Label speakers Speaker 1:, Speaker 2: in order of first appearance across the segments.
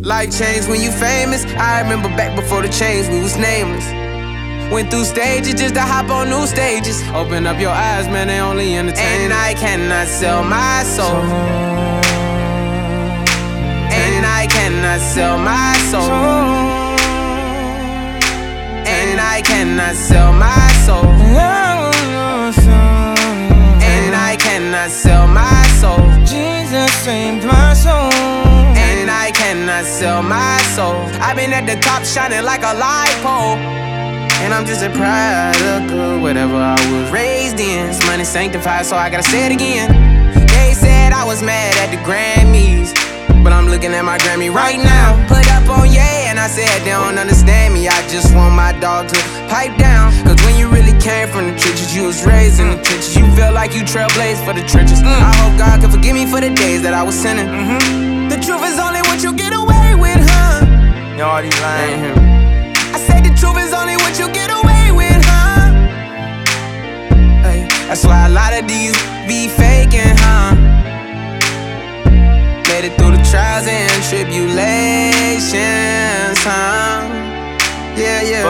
Speaker 1: Life changed when you famous. I remember back before the change, we was nameless. Went through stages just to hop on new stages. Open up your eyes, man, they only entertain. And I cannot sell my soul. And I cannot sell my soul. And I cannot sell my soul. And I cannot sell my soul.
Speaker 2: Jesus saved my soul.
Speaker 1: And I cannot sell my soul. I've been at the top shining like a light pole. And I'm just a product of whatever I was raised in. This money sanctified, so I gotta say it again. They said I was mad at the Grammys, but I'm looking at my Grammy right now. Put up on Ye, and I said they don't understand me. I just want my dog to pipe down. Cause when you really came from the trenches, you was raised in the trenches. You feel like you trailblazed for the trenches. I hope God can forgive me for the days that I was sinning. The truth is only what you get away with, huh?
Speaker 2: You already lying.
Speaker 1: I say the truth is only what you get away with, huh? Hey, that's why a lot of these be faking, huh? Made it through the trials and tribulations, huh? Yeah.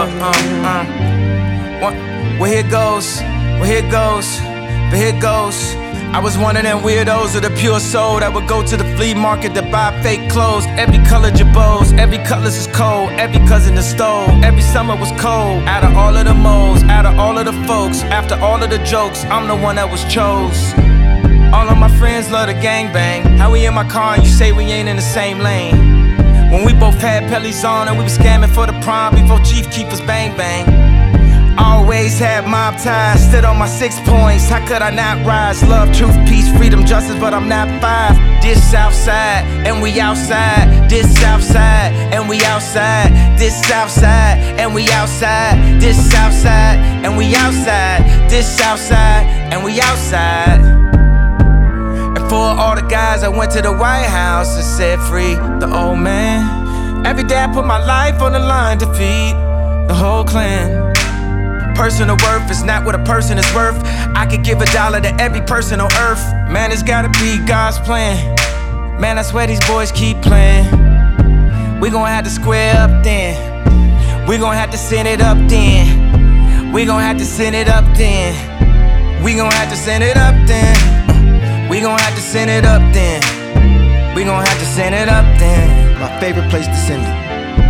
Speaker 2: Well, here goes. But here goes. I was one of them weirdos of the pure soul that would go to the flea market to buy fake clothes. Every color Jabos, every colors is cold. Every cousin is stole, every summer was cold. Out of all of the moles, out of all of the folks, after all of the jokes, I'm the one that was chose. All of my friends love the gangbang. How we in my car and you say we ain't in the same lane? When we both had pellies on and we was scamming for the prom before Chief Keepers bang bang. Always had mob ties, stood on my 6 points. How could I not rise? Love, truth, peace, freedom, justice, but I'm not 5. This Southside, and we outside. This Southside, and we outside. This Southside, and we outside. This Southside, and we outside. This Southside, and we outside. And for all the guys I went to the White House and said free the old man. Every day I put my life on the line to feed the whole clan. Personal worth is not what a person is worth. I could give $1 to every person on earth. Man, it's gotta be God's plan. Man, I swear these boys keep playing. We gon' have to square up then. We gon' have to send it up then. We gon' have to send it up then. We gon' have to send it up then. We gon' have to send it up then. We gon' have to send it up then.
Speaker 3: My favorite place to send it.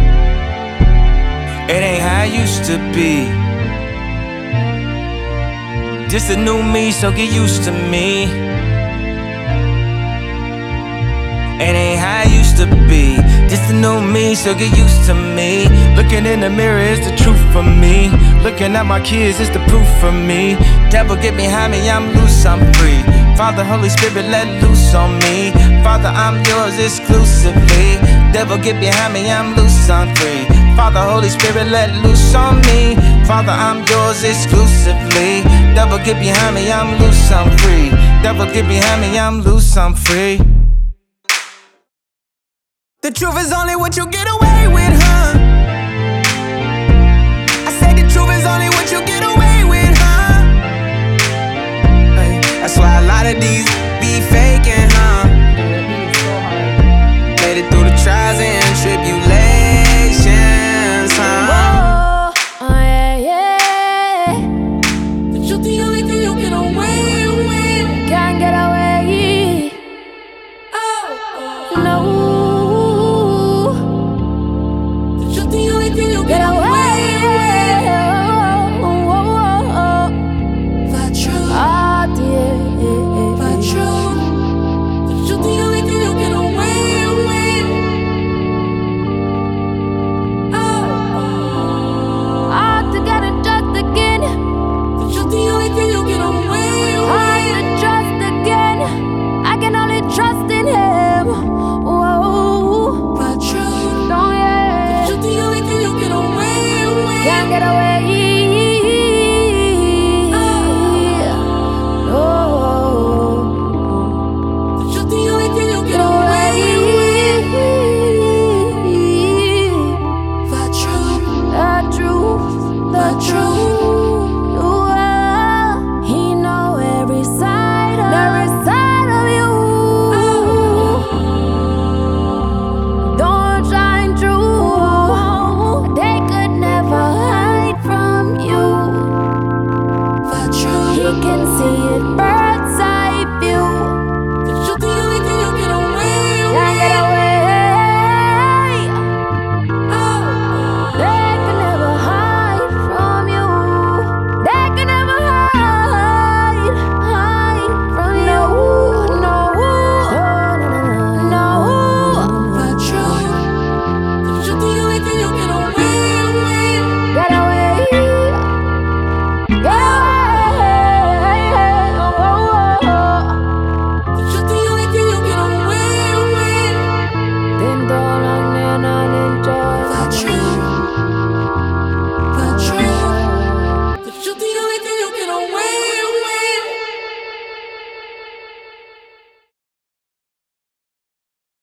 Speaker 2: It ain't how it used to be. Just a new me, so get used to me. It ain't how it used to be. Just a new me, so get used to me. Looking in the mirror is the truth for me. Looking at my kids is the proof for me. Devil get behind me, I'm loose, I'm free. Father, Holy Spirit, let loose on me. Father, I'm yours exclusively. Devil get behind me, I'm loose, I'm free. Father, Holy Spirit, let loose on me. Father, I'm yours exclusively. Devil get behind me, I'm loose, I'm free. Devil get behind me, I'm loose, I'm free.
Speaker 1: The truth is only what you get away with, huh? I say the truth is only what you get away with, huh? Hey, that's why a lot of these be faking.